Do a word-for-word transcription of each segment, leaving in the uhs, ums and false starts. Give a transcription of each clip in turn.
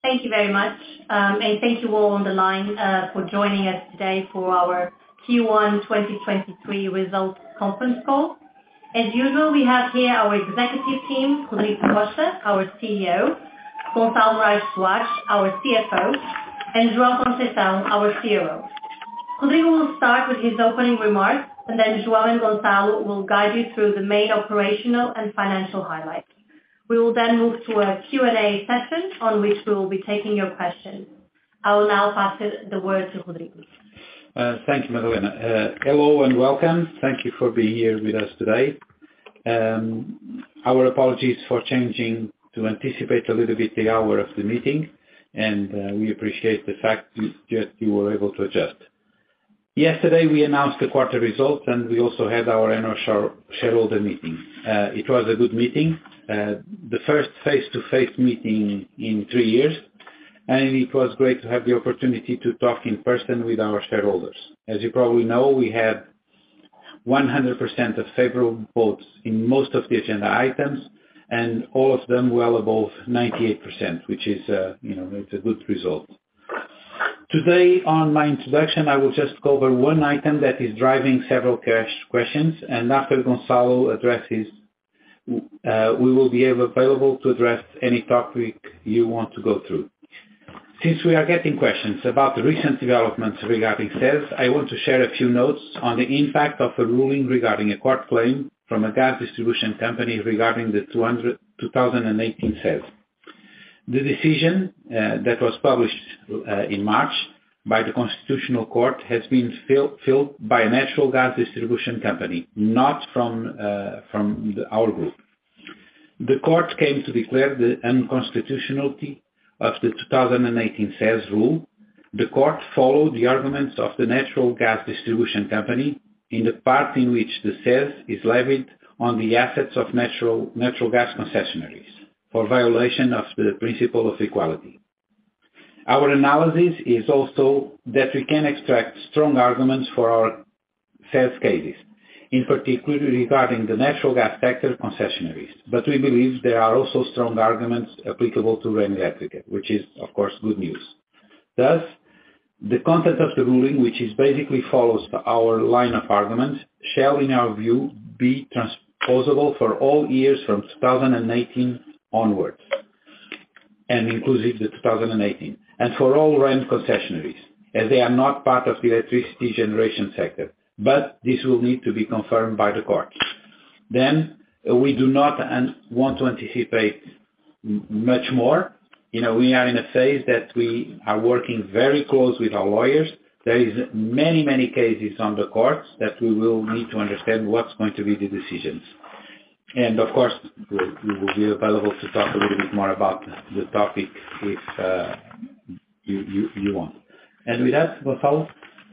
Thank you very much. Um, and thank you all on the line uh, for joining us today for our Q one twenty twenty-three results conference call. As usual, we have here our executive team, Rodrigo Costa, our C E O, Gonçalo Morais Soares, our C F O, and João Conceição, our C R O. Rodrigo will start with his opening remarks, and then João and Gonçalo will guide you through the main operational and financial highlights. We will then move to a Q and A session on which we will be taking your questions. I will now pass it, the word to Rodrigo. Uh, thank you, Madalena. Uh, hello and welcome. Thank you for being here with us today. Um, our apologies for changing to anticipate a little bit the hour of the meeting, and uh, we appreciate the fact that you were able to adjust. Yesterday we announced the quarter results, and we also had our annual shareholder meeting. Uh, it was a good meeting, uh, the first face-to-face meeting in three years, and it was great to have the opportunity to talk in person with our shareholders. As you probably know, we had one hundred percent of favorable votes in most of the agenda items, and all of them well above ninety-eight percent, which is, uh, you know, it's a good result. Today, on my introduction, I will just cover one item that is driving several questions, and after Gonçalo addresses, uh, we will be available to address any topic you want to go through. Since we are getting questions about the recent developments regarding C E S, I want to share a few notes on the impact of a ruling regarding a court claim from a gas distribution company regarding the two thousand eighteen C E S. The decision uh, that was published uh, in March by the Constitutional Court has been filled by a natural gas distribution company, not from, uh, from the, our group. The court came to declare the unconstitutionality of the two thousand eighteen C E S rule. The court followed the arguments of the natural gas distribution company in the part in which the C E S is levied on the assets of natural, natural gas concessionaries, for violation of the principle of equality. Our analysis is also that we can extract strong arguments for our C E S cases, in particular regarding the natural gas sector concessionaries, but we believe there are also strong arguments applicable to Ren Elétrica, which is, of course, good news. Thus, the content of the ruling, which is basically follows our line of argument, shall, in our view, be transposable for all years from two thousand eighteen onwards, and inclusive the two thousand eighteen, and for all R E N concessionaries, as they are not part of the electricity generation sector, but this will need to be confirmed by the court. Then, uh, we do not an- want to anticipate m- much more. You know, we are in a phase that we are working very close with our lawyers. There is many, many cases on the courts that we will need to understand what's going to be the decisions. And of course, we will be available to talk a little bit more about the topic if uh, you, you, you want. And with that, Gonçalo?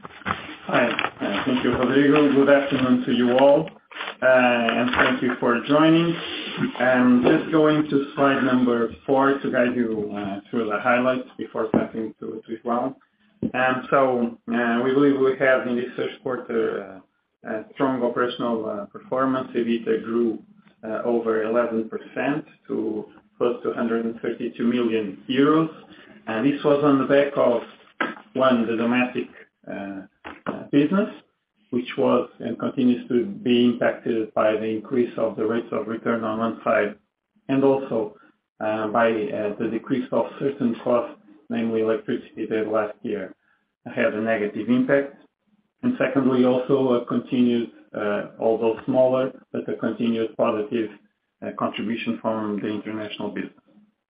Hi, uh, thank you, Rodrigo. Good afternoon to you all, uh, and thank you for joining. I'm just going to slide number four to guide you uh, through the highlights before passing to, to João. And so uh, we believe we have in this first quarter uh, a strong operational uh, performance. EBITDA grew Uh, over eleven percent to close to one hundred thirty-two million euros. And this was on the back of, one, the domestic uh, uh, business, which was and continues to be impacted by the increase of the rates of return on one side, and also uh, by uh, the decrease of certain costs, namely electricity, that last year had a negative impact. And secondly, also a continued Uh, although smaller, but a continued positive uh, contribution from the international business.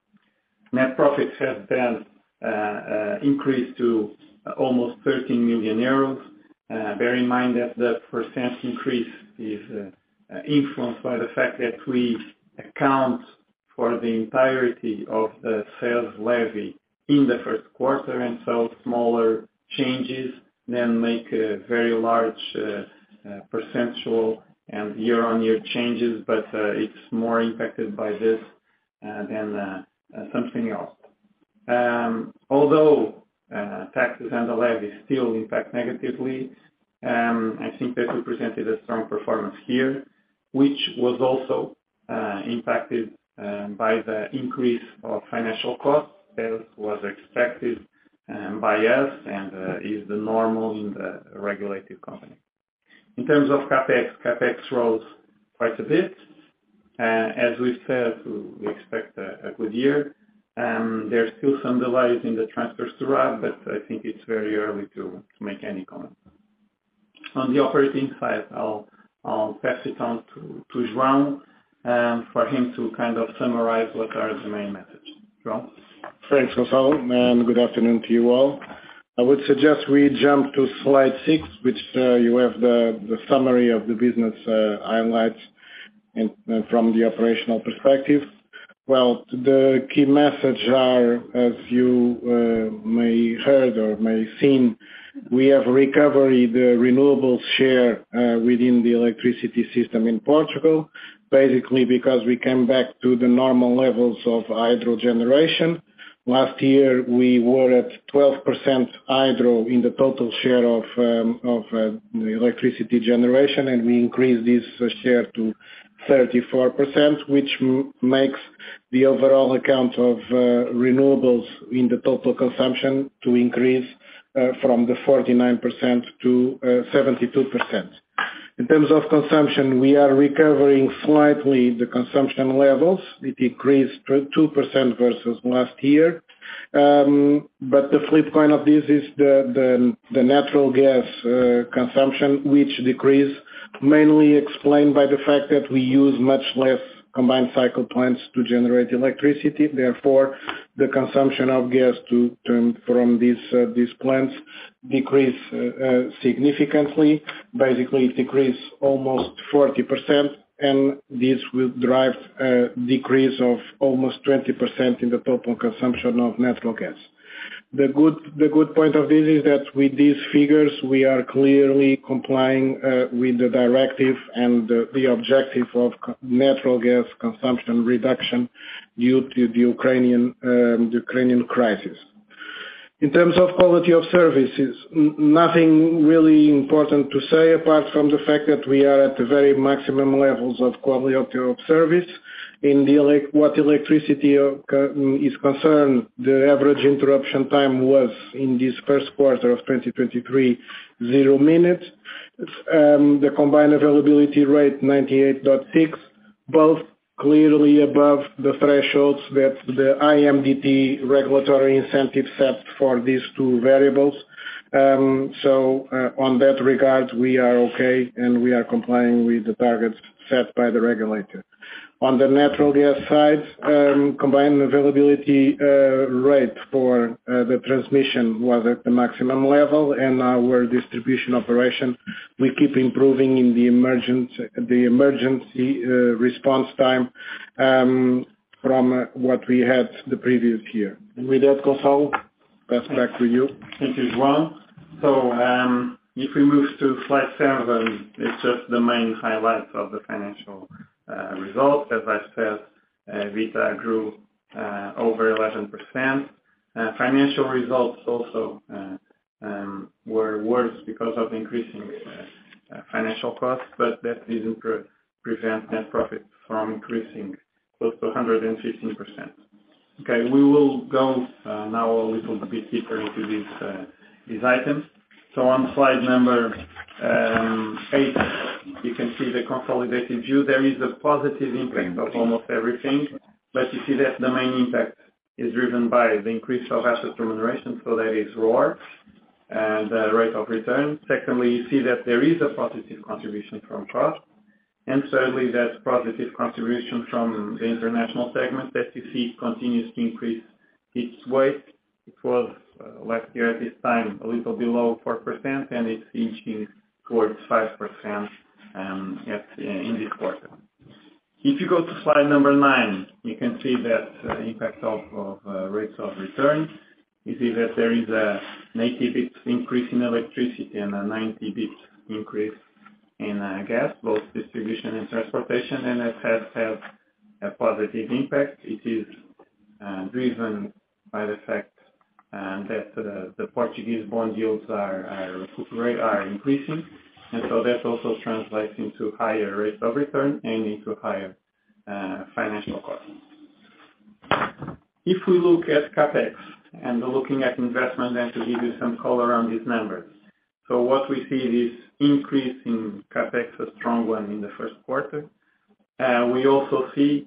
Net profits have been uh, uh, increased to uh, almost thirteen million euros. Uh, bear in mind that the percent increase is uh, uh, influenced by the fact that we account for the entirety of the sales levy in the first quarter, and so smaller changes then make a very large uh, Uh, percentual and year-on-year changes, but uh, it's more impacted by this uh, than uh, uh, something else. Um, although uh, taxes and the levy still impact negatively, um, I think that we presented a strong performance here, which was also uh, impacted um, by the increase of financial costs says, was expected um, by us and uh, is the normal in the regulated company. In terms of CapEx, CapEx rose quite a bit. Uh, as we've said, we expect a, a good year. Um, there's still some delays in the transfers to R A B, but I think it's very early to, to make any comments. On the operating side, I'll, I'll pass it on to, to João um, for him to kind of summarize what are the main messages. João? Thanks, Gonçalo, and good afternoon to you all. I would suggest we jump to slide six, which uh, you have the, the summary of the business uh, highlights in, uh, from the operational perspective. Well, the key message are, as you uh, may heard or may seen, we have recovered the renewables share uh, within the electricity system in Portugal, basically because we came back to the normal levels of hydro generation. Last year we were at twelve percent hydro in the total share of, um, of uh, the electricity generation, and we increased this uh, share to thirty-four percent, which m- makes the overall account of uh, renewables in the total consumption to increase uh, from the forty-nine percent to uh, seventy-two percent. In terms of consumption, we are recovering slightly the consumption levels. It increased two percent versus last year. Um, but the flip coin of this is the, the, the natural gas uh, consumption, which decreased, mainly explained by the fact that we use much less combined cycle plants to generate electricity. Therefore, the consumption of gas to, to, from these, uh, these plants decreased uh, uh, significantly. Basically, it decreased almost forty percent, and this will drive a decrease of almost twenty percent in the total consumption of natural gas. The good, the good point of this is that with these figures, we are clearly complying uh, with the directive and the, the objective of natural gas consumption reduction due to the Ukrainian, um, the Ukrainian crisis. In terms of quality of services, n- nothing really important to say apart from the fact that we are at the very maximum levels of quality of service. In the elect- what electricity is concerned, the average interruption time was in this first quarter of twenty twenty-three, zero minutes. Um, the combined availability rate, ninety-eight point six, both clearly above the thresholds that the I M D T regulatory incentive set for these two variables. Um, so uh, on that regard, we are okay and we are complying with the targets set by the regulator. On the natural gas side, um, combined availability uh, rate for uh, the transmission was at the maximum level, and our distribution operation, we keep improving in the emergency, the emergency uh, response time um, from uh, what we had the previous year. With that, Gonçalo, pass back to you. Thank you, João. So um, if we move to slide seven, it's just the main highlights of the financial Uh, results. As I said, uh, Vita grew uh, over eleven percent. Uh, financial results also uh, um, were worse because of increasing uh, uh, financial costs, but that didn't pre- prevent net profit from increasing close to one hundred fifteen percent. Okay, we will go uh, now a little bit deeper into these, uh, these items. So on slide number um, eight, you can see the consolidated view. There is a positive impact of almost everything, but you see that the main impact is driven by the increase of asset remuneration, so that is R O R, and the rate of return. Secondly, you see that there is a positive contribution from cost. And thirdly, that positive contribution from the international segment that you see continues to increase its weight. It was uh, last year at this time a little below four percent, and it's inching towards five percent um, at, uh, in this quarter. If you go to slide number nine, you can see that uh, impact of, of uh, rates of return. You see that there is a, an eighty bits increase in electricity and a ninety bits increase in uh, gas, both distribution and transportation, and it has had a positive impact. It is uh, driven by the fact um, that uh, the Portuguese bond yields are, are, are increasing, and so that also translates into higher rates of return and into higher uh, financial costs. If we look at CapEx and looking at investment, and to give you some color on these numbers. So what we see is increase in CapEx, a strong one in the first quarter. Uh, we also see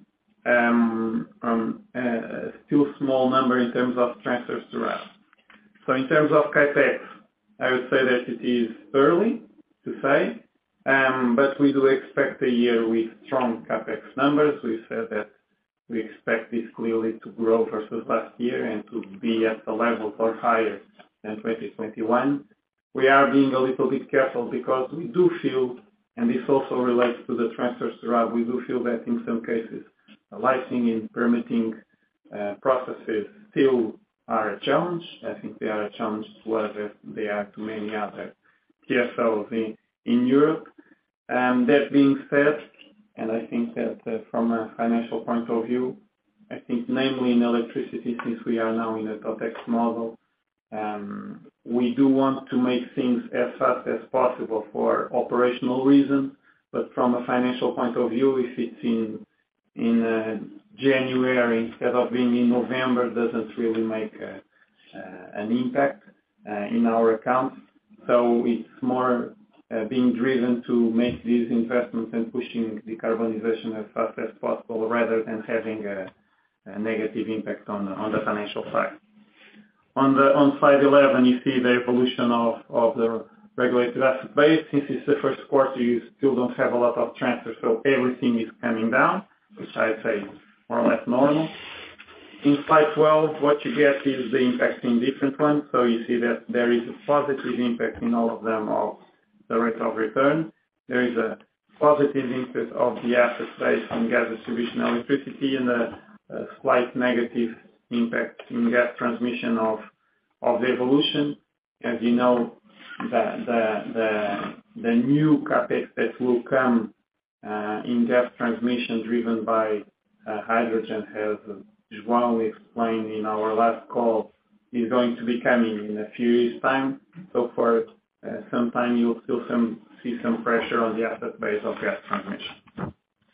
um, um, a still small number in terms of transfers to R A B. So in terms of CapEx, I would say that it is early to say, um, but we do expect a year with strong CapEx numbers. We said that we expect this clearly to grow versus last year and to be at the levels or higher than twenty twenty-one. We are being a little bit careful because we do feel, and this also relates to the transfers to R A B, we do feel that in some cases, the licensing and permitting uh, processes still are a challenge. I think they are a challenge to us as they are to many other T S Os in, in Europe. Um, that being said, and I think that uh, from a financial point of view, I think namely in electricity, since we are now in a TOTEX model, um, we do want to make things as fast as possible for operational reasons, but from a financial point of view, if it's in in uh, January instead of being in November, doesn't really make a, uh, an impact uh, in our accounts. So it's more uh, being driven to make these investments and pushing decarbonization as fast as possible rather than having a, a negative impact on the, on the financial side. On the on slide eleven, you see the evolution of, of the regulated asset base. Since it's the first quarter, you still don't have a lot of transfers, so everything is coming down, which I'd say is more or less normal. In slide twelve, what you get is the impact in different ones. So you see that there is a positive impact in all of them of the rate of return. There is a positive impact of the asset base in gas distribution and electricity, and a, a slight negative impact in gas transmission of of the evolution. As you know, the the the, the new CapEx that will come uh, in gas transmission driven by uh, hydrogen, as João explained in our last call, is going to be coming in a few years' time. So for uh, some time, you'll still some, see some pressure on the asset base of gas transmission.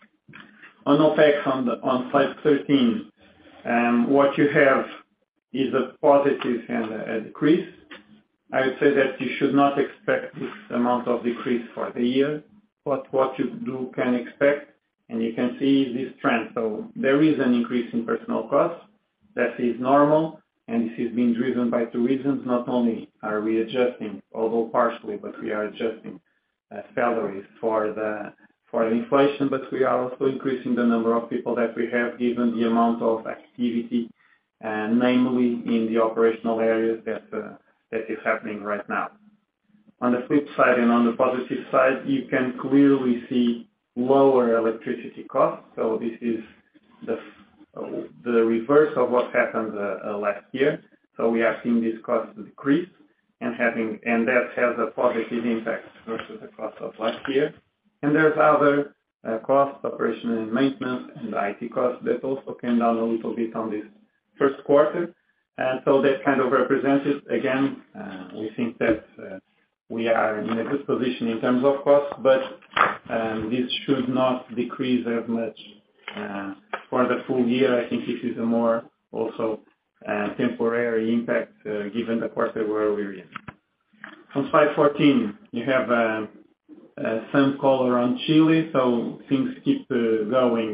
On OPEX, on the on slide thirteen. Um, what you have is a positive and a, a decrease. I would say that you should not expect this amount of decrease for the year, but what you do can expect, and you can see this trend. So there is an increase in personnel costs. That is normal, and this is being driven by two reasons. Not only are we adjusting, although partially, but we are adjusting uh, salaries for the for the inflation, but we are also increasing the number of people that we have given the amount of activity, uh, namely in the operational areas that uh, that is happening right now. On the flip side and on the positive side, you can clearly see lower electricity costs. So this is the uh, the reverse of what happened uh, uh, last year. So we are seeing these costs decrease, and having and that has a positive impact versus the cost of last year. And there's other uh, costs, operation and maintenance, and I T costs that also came down a little bit on this first quarter. And so that kind of represents it. Again, uh, we think that uh, we are in a good position in terms of costs, but um, this should not decrease as much uh, for the full year. I think this is a more also uh, temporary impact uh, given the quarter where we're in. On slide fourteen, you have uh, Uh, some color on Chile, so things keep uh, going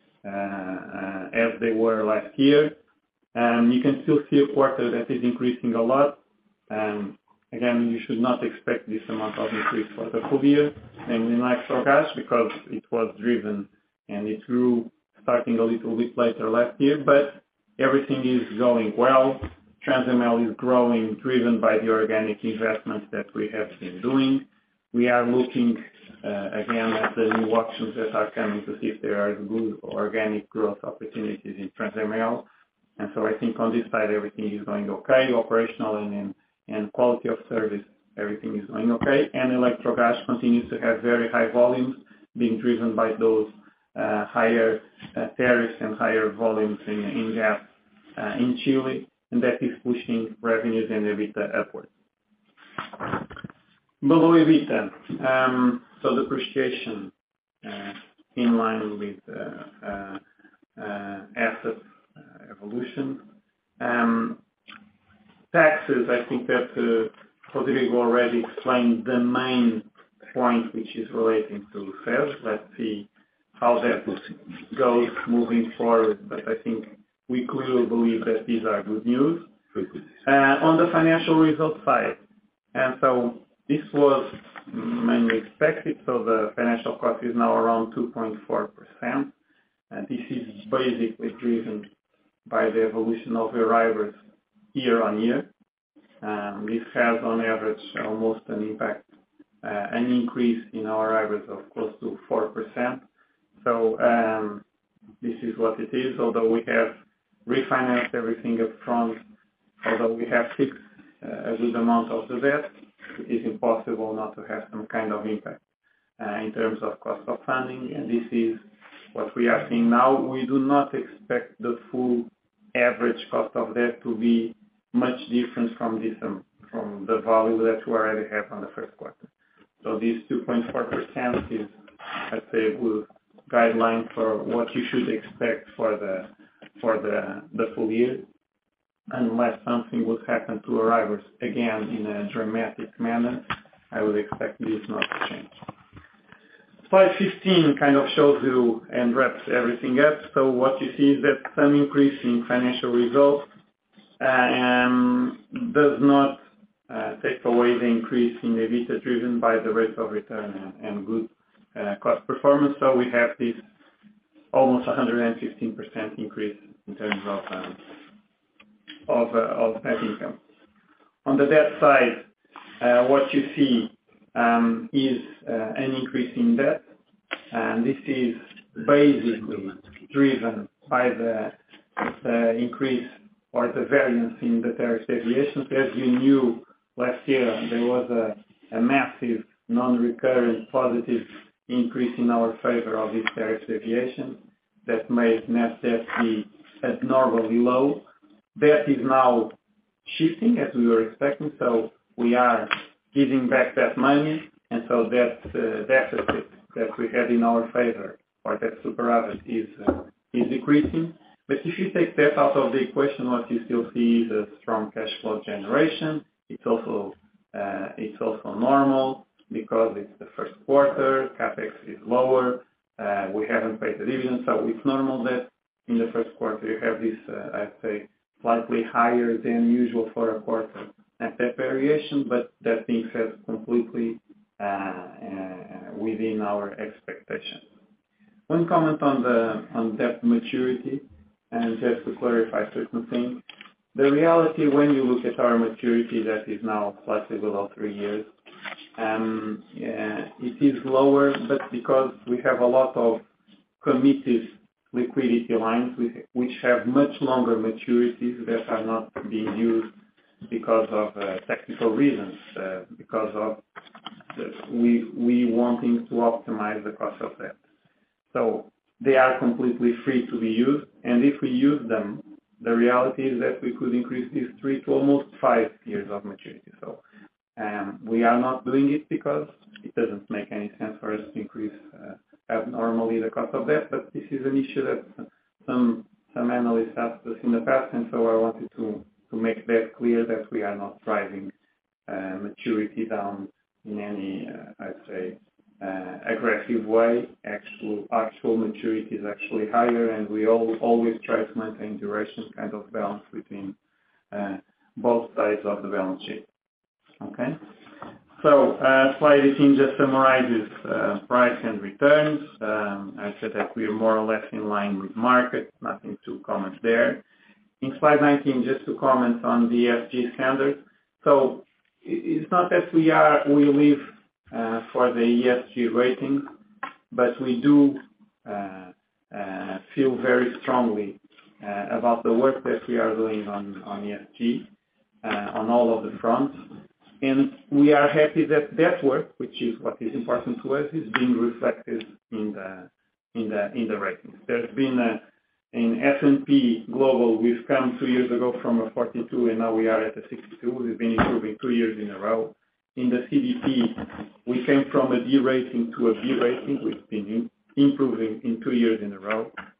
uh, uh, as they were last year. Um, you can still see a quarter that is increasing a lot. Um, again, you should not expect this amount of increase for the full year, namely in Electrogas, because it was driven and it grew starting a little bit later last year, but everything is going well. Transemel is growing, driven by the organic investments that we have been doing. We are looking uh, again at the new auctions that are coming to see if there are good organic growth opportunities in Transemel. And so I think on this side, everything is going okay. Operational and, and, and quality of service, everything is going okay. And Electrogas continues to have very high volumes being driven by those uh, higher uh, tariffs and higher volumes in, in gas uh, in Chile. And that is pushing revenues and EBITDA upwards. Below EBITDA, um, so depreciation uh, in line with uh, uh, uh, assets uh, evolution. Um, taxes, I think that uh, Rodrigo already explained the main point, which is relating to sales. Let's see how that goes moving forward, but I think we clearly believe that these are good news. Uh, on the financial result side, and so this was mainly expected, so the financial cost is now around two point four percent, and this is basically driven by the evolution of Euribor year on year. Um, this has on average almost an impact, uh, an increase in our Euribor of close to four percent. So um, this is what it is, although we have refinanced everything up front, although we have fixed uh, a good amount of the debt, it is impossible not to have some kind of impact uh, in terms of cost of funding, and this is what we are seeing now. We do not expect the full average cost of debt to be much different from this um, from the value that we already have on the first quarter. So this two point four percent is, I'd say, a good guideline for what you should expect for the for the the full year, unless something would happen to Euribor again in a dramatic manner. I would expect this not to change. Slide fifteen kind of shows you and wraps everything up. So what you see is that some increase in financial results um, does not uh, take away the increase in EBITDA driven by the rate of return and, and good uh, cost performance. So we have this almost one hundred fifteen percent increase in terms of um, of, uh, of net income. On the debt side, uh, what you see um, is uh, an increase in debt, and this is basically driven by the, the increase or the variance in the tariff deviations. As you knew, last year there was a, a massive non-recurrent positive increase in our favor of this tariff deviation that made net debt be abnormally low. That is now shifting as we were expecting, so we are giving back that money, and so that uh, deficit that we had in our favor, or that superavit, is uh, is decreasing. But if you take that out of the equation, what you still see is a strong cash flow generation. It's also uh, it's also normal because it's the first quarter, capex is lower, uh, we haven't paid the dividend, so it's normal that in the first quarter you have this, uh, I'd say, slightly higher than usual for a quarter net debt variation, but that being said, completely uh, uh, within our expectations. One comment on the on debt maturity, and just to clarify certain things, the reality when you look at our maturity that is now slightly below three years, um, yeah, it is lower, but because we have a lot of committed liquidity lines which have much longer maturities that are not being used because of uh, technical reasons, uh, because of the, we we wanting to optimize the cost of debt. So they are completely free to be used, and if we use them, the reality is that we could increase these three to almost five years of maturity. So um, we are not doing it because it doesn't make any sense for us to increase uh, abnormally the cost of debt, but this is an issue that some some analysts asked us in the past, and so I wanted to, to make that clear that we are not driving uh, maturity down in any, uh, I'd say, uh, aggressive way. Actual, actual maturity is actually higher, and we all, always try to maintain duration kind of balance between uh, both sides of the balance sheet. Okay? So uh, slide eighteen just summarizes uh, price and returns. Um, I said that we are more or less in line with market, nothing to comment there. In slide nineteen, just to comment on the E S G standards. So it's not that we are we live uh, for the E S G ratings, but we do uh, uh, feel very strongly uh, about the work that we are doing on, on E S G uh, on all of the fronts. And we are happy that that work, which is what is important to us, is being reflected in the in the in the ratings. There's been a, in S and P Global, we've come two years ago from a forty-two, and now we are at a sixty-two. We've been improving two years in a row. In the C D P, we came from a D rating to a B rating. We've been in, improving in two years in a row.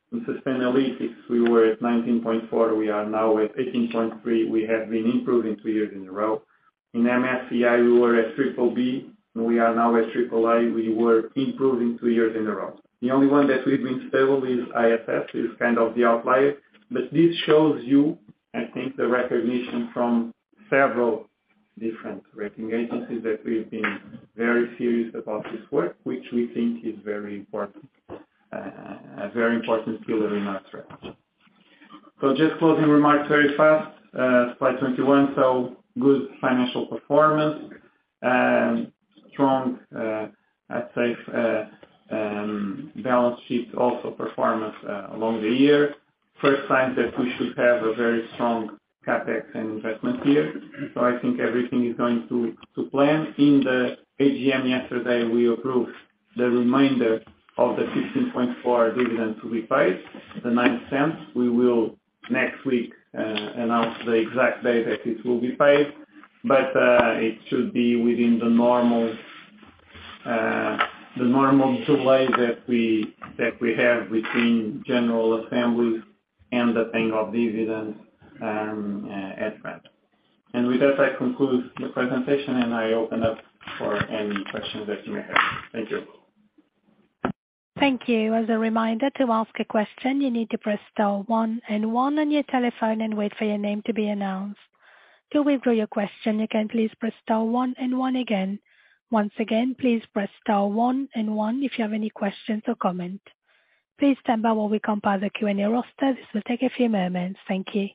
In Sustainalytics, we were at nineteen point four. We are now at eighteen point three. We have been improving two years in a row. In M S C I, we were at triple B. And we are now at triple A. We were improving two years in a row. The only one that we've been stable is I S S, is kind of the outlier. But this shows you, I think, the recognition from several different rating agencies that we've been very serious about this work, which we think is very important, uh, a very important pillar in our strategy. So just closing remarks very fast, uh, slide twenty-one. So good financial performance, um, strong, uh, I'd say, uh, um, balance sheet also performance uh, along the year. First signs that we should have a very strong CapEx and investment year. So I think everything is going to, to plan. In the A G M yesterday, we approved the remainder of the fifteen point four dividend to be paid, the nine cents. We will next week uh, announce the exact day that it will be paid, but uh, it should be within the normal uh, the normal delay that we that we have between general assemblies and the paying of dividends um, uh, at rent. And with that, I conclude the presentation and I open up for any questions that you may have. Thank you. Thank you. As a reminder, to ask a question, you need to press star one and one on your telephone and wait for your name to be announced. To withdraw your question, you can please press star one and one again. Once again, please press star one and one if you have any questions or comment. Please stand by while we compile the Q and A roster. This will take a few moments. Thank you.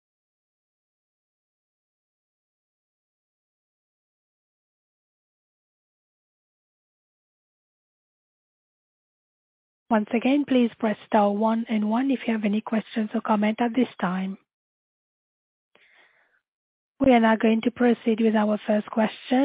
Once again, please press star one and one if you have any questions or comment at this time. We are now going to proceed with our first question.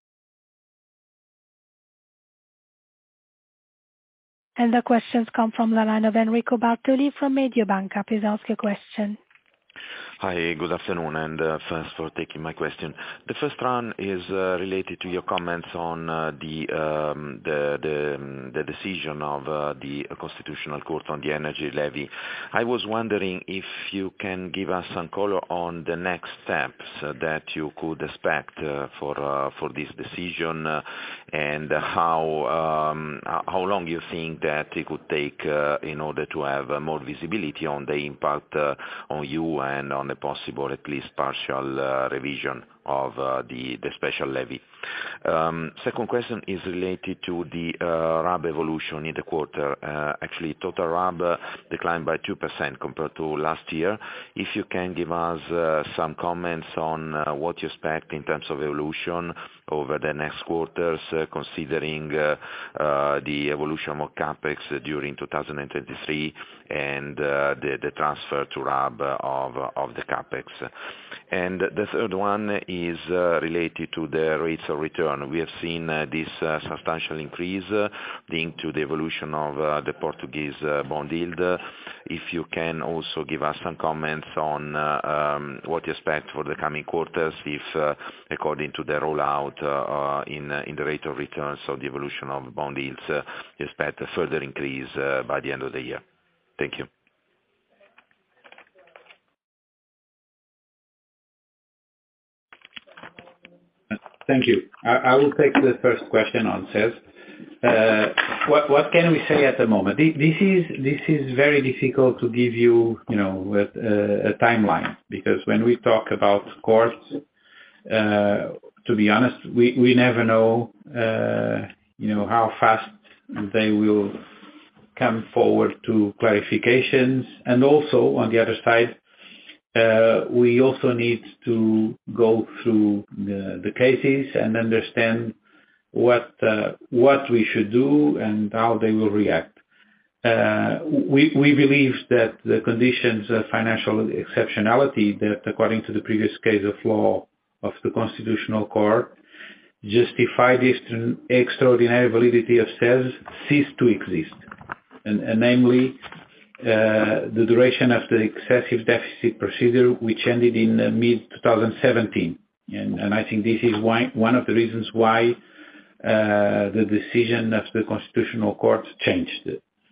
And the questions come from the line of Enrico Bartoli from Mediobanca. Please ask your question. Hi, good afternoon, and uh, thanks for taking my question. The first one is uh, related to your comments on uh, the, um, the, the, um, the decision of uh, the Constitutional Court on the energy levy. I was wondering if you can give us some color on the next steps uh, that you could expect uh, for uh, for this decision, uh, and how um, how long you think that it could take uh, in order to have uh, more visibility on the impact uh, on you and on the possible, at least partial uh, revision of uh, the, the special levy. Um, second question is related to the uh, R A B evolution in the quarter. Uh, actually, total R A B uh, declined by two percent compared to last year. If you can give us uh, some comments on uh, what you expect in terms of evolution over the next quarters, uh, considering uh, uh, the evolution of CapEx during two thousand twenty-three and uh, the, the transfer to R A B of, of the CapEx. And the third one is uh, related to the rates of return. We have seen uh, this uh, substantial increase uh, linked to the evolution of uh, the Portuguese uh, bond yield. Uh, if you can also give us some comments on uh, um, what you expect for the coming quarters, if uh, according to the rollout uh, uh, in, uh, in the rate of return, so the evolution of bond yields, uh, you expect a further increase uh, by the end of the year. Thank you. Thank you. I, I will take the first question on C E S. Uh, what, what can we say at the moment? This is this is very difficult to give you, you know, a, a timeline, because when we talk about courts, uh, to be honest, we, we never know, uh, you know, how fast they will come forward to clarifications, and also on the other side, Uh, we also need to go through the, the cases and understand what uh, what we should do and how they will react. Uh, we we believe that the conditions of financial exceptionality that, according to the previous case of law of the Constitutional Court, justify the extra, extraordinary validity of C E S cease to exist, and, and namely, Uh, the duration of the excessive deficit procedure, which ended in uh, mid twenty seventeen. And, and I think this is why, one of the reasons why uh, the decision of the Constitutional Court changed.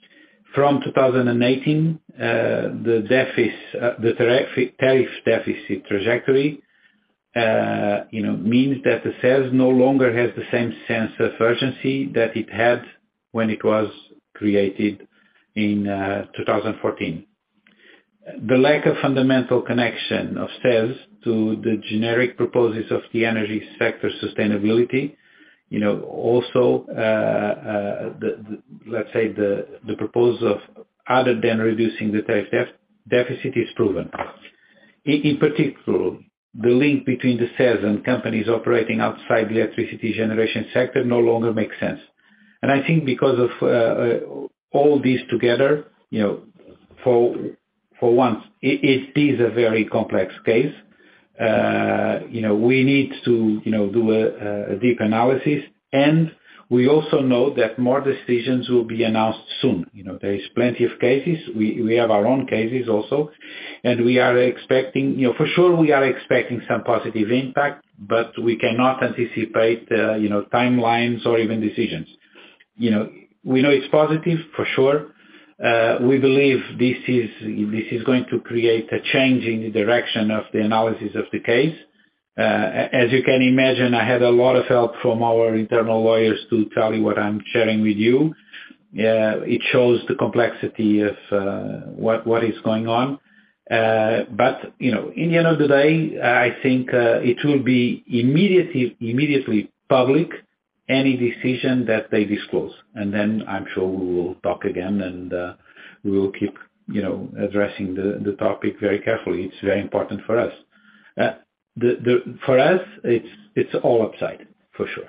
from two thousand eighteen, uh, the deficit, uh, the tariff, tariff deficit trajectory, uh, you know, means that the C E S no longer has the same sense of urgency that it had when it was created in uh, two thousand fourteen. The lack of fundamental connection of C E S to the generic proposals of the energy sector sustainability, you know, also, uh, uh, the, the, let's say the, the proposal of other than reducing the tariff def- deficit is proven. In, in particular, the link between the C E S and companies operating outside the electricity generation sector no longer makes sense. And I think because of uh, uh, all these together, you know, for for once, it, it is a very complex case. Uh, you know, we need to, you know, do a, a deep analysis, and we also know that more decisions will be announced soon. You know, there is plenty of cases. We, we have our own cases also, and we are expecting, you know, for sure we are expecting some positive impact, but we cannot anticipate, uh, you know, timelines or even decisions. You know, we know it's positive for sure. Uh, we believe this is this is going to create a change in the direction of the analysis of the case. Uh, as you can imagine, I had a lot of help from our internal lawyers to tell you what I'm sharing with you. Uh, it shows the complexity of uh, what what is going on. Uh, but you know, in the end of the day, I think uh, it will be immediately immediately public, any decision that they disclose. And then I'm sure we will talk again, and uh, we will keep, you know, addressing the, the topic very carefully. It's very important for us. Uh, the, the, for us, it's, it's all upside, for sure.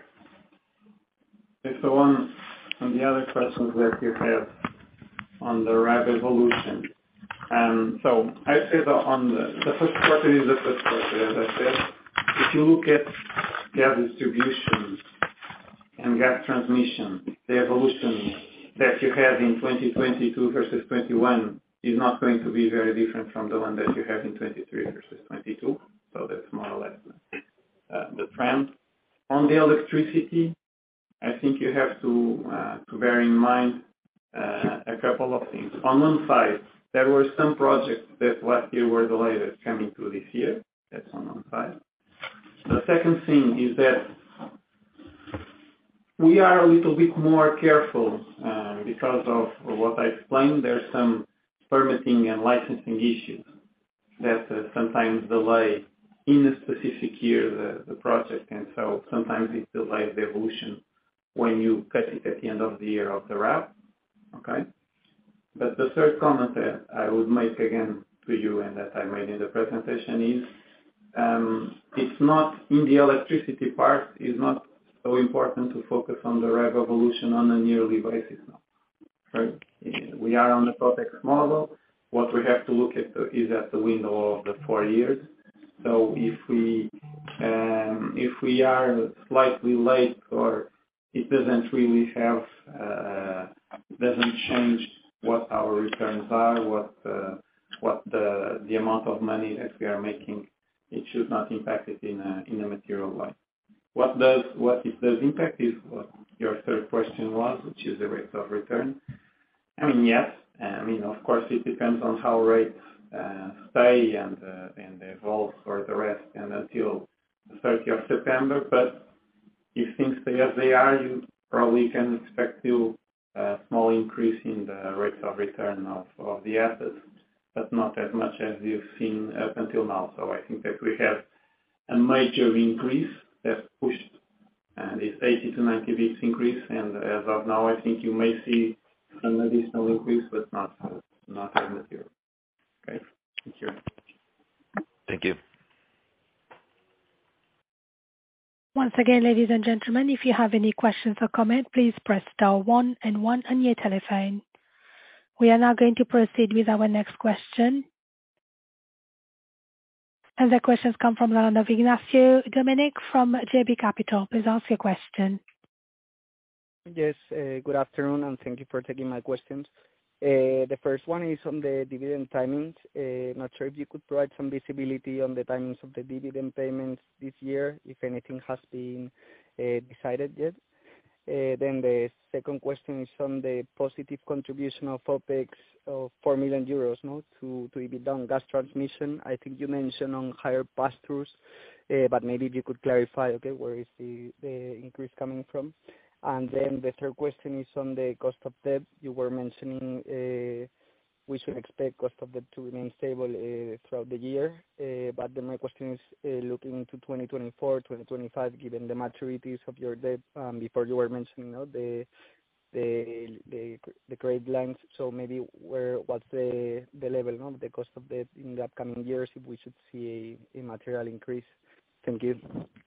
Okay, so on, on the other questions that you have on the R A B evolution, um, so I said on the, the first quarter is the first quarter, as I said. If you look at gas distribution and gas transmission, the evolution that you have in twenty twenty-two versus twenty-one is not going to be very different from the one that you have in twenty-three versus twenty-two. So that's more or less uh, the trend. On the electricity, I think you have to uh, to bear in mind uh, a couple of things. On one side, there were some projects that last year were delayed coming to this year. That's on one side. The second thing is that we are a little bit more careful um, because of what I explained. There's some permitting and licensing issues that uh, sometimes delay in a specific year the, the project, and so sometimes it delays the evolution when you cut it at the end of the year of the R A B. Okay? But the third comment that I would make again to you and that I made in the presentation is um, it's not in the electricity part is not so important to focus on the R A B evolution on a yearly basis now. Right? We are on the TOTEX model. What we have to look at is at the window of the four years. So if we um, if we are slightly late or it doesn't really have uh, doesn't change what our returns are, what uh, what the the amount of money that we are making, it should not impact it in a in a material way. What does what it does impact is what your third question was, which is the rate of return. I mean, yes. I mean, of course, it depends on how rates uh, stay and uh, and evolve for the rest and until the thirtieth of September. But if things stay as they are, you probably can expect still a small increase in the rates of return of, of the assets, but not as much as you've seen up until now. So I think that we have a major increase that pushed uh, this eighty to ninety bps increase, and as of now, I think you may see an additional increase, but not uh, not as material. Okay, thank you. Thank you. Once again, ladies and gentlemen, if you have any questions or comments, please press star one and one on your telephone. We are now going to proceed with our next question. And the questions come from the line of Ignacio Dominic from J B Capital. Please ask your question. Yes, uh, good afternoon, and thank you for taking my questions. Uh, the first one is on the dividend timings. Uh, not sure if you could provide some visibility on the timings of the dividend payments this year, if anything has been uh, decided yet. Then the second question is on the positive contribution of OpEx of four million euros, no, to to EBITDA on gas transmission. I think you mentioned on higher pass-throughs, uh, but maybe if you could clarify, okay, where is the the increase coming from? And then the third question is on the cost of debt. You were mentioning uh, we should expect cost of debt to remain stable uh, throughout the year. Uh, but then my question is uh, looking into twenty twenty-four, twenty twenty-five, given the maturities of your debt, um, before you were mentioning, no, the the the the credit lines. So maybe where what's the the level, no, the cost of debt in the upcoming years, if we should see a, a material increase? Thank you.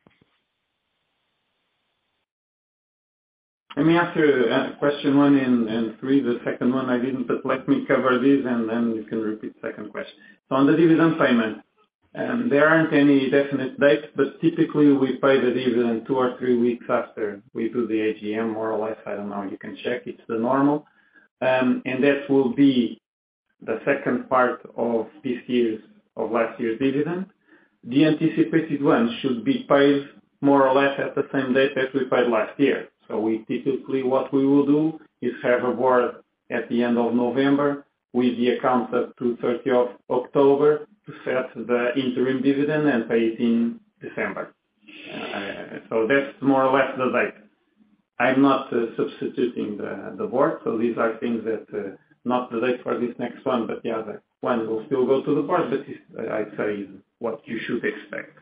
Let me answer uh, question one and, and three. The second one I didn't, but let me cover this and then you can repeat the second question. So on the dividend payment, um, there aren't any definite dates, but typically we pay the dividend two or three weeks after we do the A G M, more or less. I don't know. You can check. It's the normal. Um, and that will be the second part of this year's, of last year's dividend. The anticipated one should be paid more or less at the same date that we paid last year. So we typically, what we will do is have a board at the end of November with the accounts up to thirtieth of October to set the interim dividend and pay it in December. Uh, so that's more or less the date. I'm not uh, substituting the, the board, so these are things that, uh, not the date for this next one, but the other one will still go to the board, but this, uh, I'd say, is what you should expect.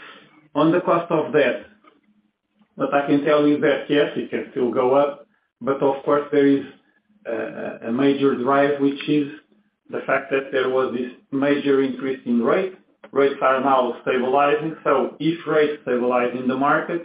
On the cost of debt, what I can tell you is that, yes, it can still go up, but of course there is a, a major drive, which is the fact that there was this major increase in rates. Rates are now stabilizing, so if rates stabilize in the market,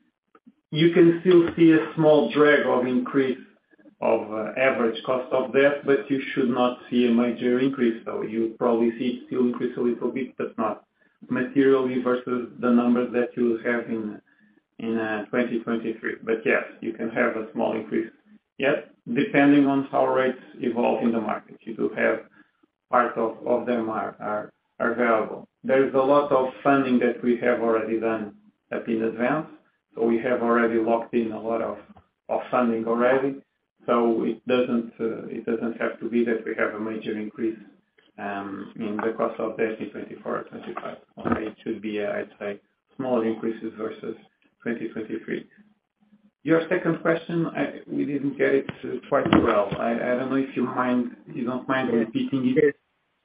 you can still see a small drag of increase of uh, average cost of debt, but you should not see a major increase. So you probably see it still increase a little bit, but not materially versus the numbers that you have in in uh, twenty twenty-three. But yes, you can have a small increase. Yes, depending on how rates evolve in the market. You do have part of, of them are, are, are variable. There's a lot of funding that we have already done up in advance. So we have already locked in a lot of, of funding already. So it doesn't uh, it doesn't have to be that we have a major increase um, in the cost of debt in twenty-four or twenty-five. Okay, it should be, uh, I'd say, small increases versus twenty twenty-three. Your second question, I, we didn't get it uh, quite well. I, I don't know if you mind, you don't mind yes. repeating it, yes.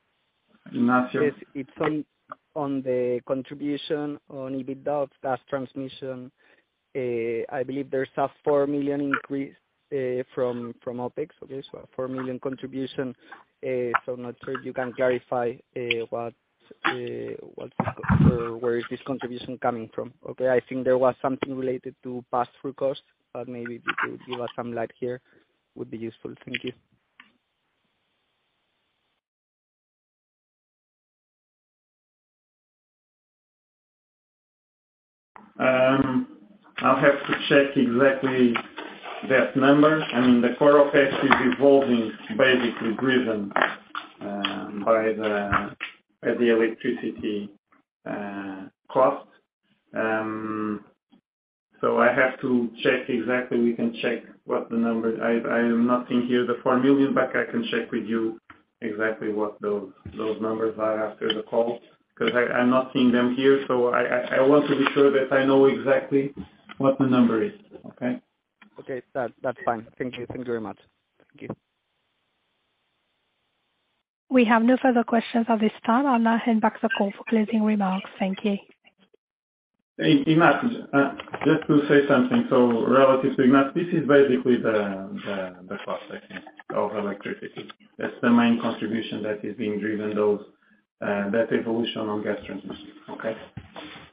Ignacio? Yes, it's on on the contribution on EBITDA of gas transmission. Uh, I believe there's a four million increase uh, from from OpEx. Okay, so a four million contribution. Uh, so not sure if you can clarify uh, what. Uh, what's or where is this contribution coming from? Okay, I think there was something related to pass-through costs, but maybe if you could give us some light here, would be useful. Thank you. Um, I'll have to check exactly that number. I mean, the core OpEx is evolving, basically driven um, by the by the electricity uh, cost. Um, so I have to check exactly. We can check what the number. I I am not seeing here the four million, but I can check with you exactly what those those numbers are after the call, because I'm not seeing them here. So I, I I want to be sure that I know exactly what the number is. Okay. Okay, that that's fine. Thank you. Thank you very much. Thank you. We have no further questions at this time. I'll now hand back the call for closing remarks. Thank you. Hey, Ignacio, uh, just to say something. So relative to Ignacio, this is basically the, the, the cost, I think, of electricity. That's the main contribution that is being driven, those, uh, that evolution on gas transmission. Okay?